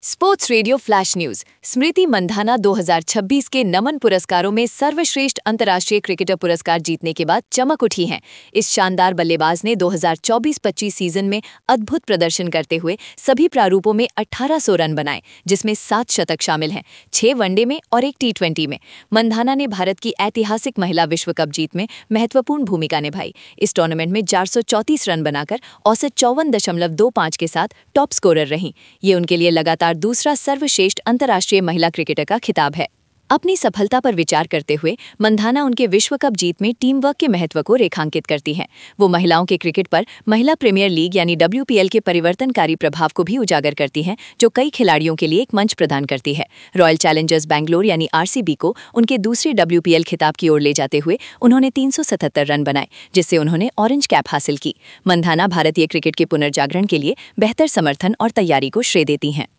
Sports radio flash news. Smriti Mandhana 2026 के नमन पुरस्कारों में सर्वश्रेष्ठ अंतर्राष्ट्रीय क्रिकेटर पुरस्कार जीतने के बाद चमक उठी हैं। इस शानदार बल्लेबाज ने 2024-25 सीजन में अद्भुत प्रदर्शन करते हुए सभी प्रारूपों में 1800 रन बनाए, जिसमें 7 शतक शामिल हैं, 6 वनडे में और 1 टी20 में। मंधाना ने भारत की ऐतिहासिक महिला विश्व कप जीत में महत्वपूर्ण भूमिका निभाई। इस टूर्नामेंट में 434 रन बनाकर औसत 54.25 के साथ टॉप स्कोरर रहीं। ये उनके लिए लगातार दूसरा सर्वश्रेष्ठ अंतर्राष्ट्रीय महिला क्रिकेटर का खिताब है। अपनी सफलता पर विचार करते हुए मंधाना उनके विश्व कप जीत में टीम वर्क के महत्व को रेखांकित करती हैं। वो महिलाओं के क्रिकेट पर महिला प्रीमियर लीग यानी WPL के परिवर्तनकारी प्रभाव को भी उजागर करती हैं, जो कई खिलाड़ियों के लिए एक मंच प्रदान करती है। रॉयल चैलेंजर्स बैंगलोर यानी RCB को उनके दूसरे WPL खिताब की ओर ले जाते हुए उन्होंने 377 रन बनाए, जिससे उन्होंने ऑरेंज कैप हासिल की। मंधाना भारतीय क्रिकेट के पुनर्जागरण के लिए बेहतर समर्थन और तैयारी को श्रेय देती हैं।